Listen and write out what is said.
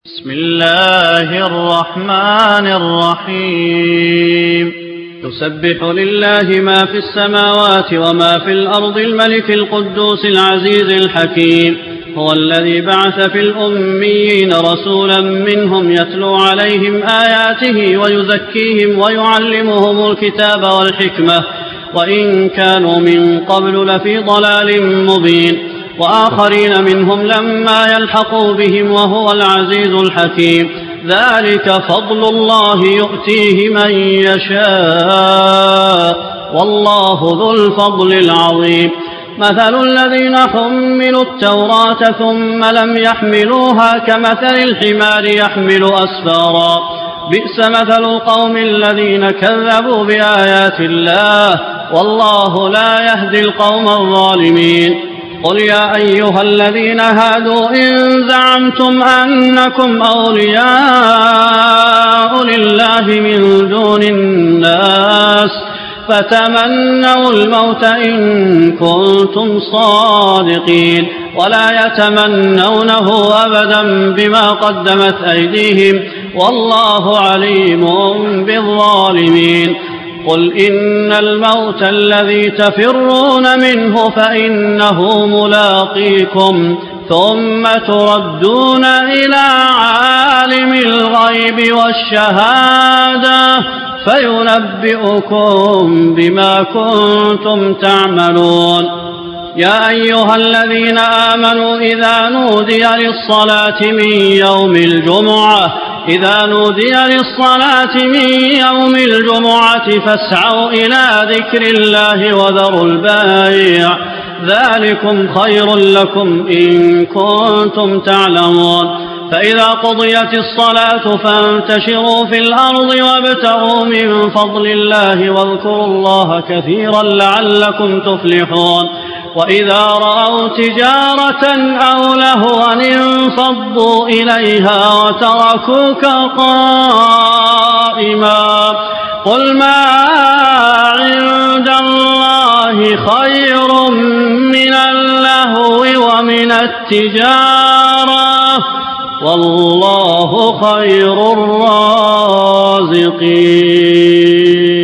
بسم الله الرحمن الرحيم يسبح لله ما في السماوات وما في الأرض الملك القدوس العزيز الحكيم هو الذي بعث في الأميين رسولا منهم يتلو عليهم آياته ويزكيهم ويعلمهم الكتاب والحكمة وإن كانوا من قبل لفي ضلال مبين وآخرين منهم لما يلحقوا بهم وهو العزيز الحكيم ذلك فضل الله يؤتيه من يشاء والله ذو الفضل العظيم مثل الذين حملوا التوراة ثم لم يحملوها كمثل الحمار يحمل أسفارا بئس مثل القوم الذين كذبوا بآيات الله والله لا يهدي القوم الظالمين قل يا أيها الذين هادوا إن زعمتم أنكم أولياء لله من دون الناس فتمنوا الموت إن كنتم صادقين ولا يتمنونه أبدا بما قدمت أيديهم والله عليم بالظالمين قل إن الموت الذي تفرون منه فإنه ملاقيكم ثم تردون إلى عالم الغيب والشهادة فينبئكم بما كنتم تعملون يا أيها الذين آمنوا إذا نودي للصلاة من يوم الجمعة فاسعوا إلى ذكر الله وذروا البيع ذلكم خير لكم إن كنتم تعلمون فإذا قضيت الصلاة فانتشروا في الأرض وابتغوا من فضل الله واذكروا الله كثيرا لعلكم تفلحون وإذا رأوا تجارة أو لهوا انفضوا إليها وتركوك قائما قل ما عند الله خير من اللهو ومن التجارة والله خير الرازقين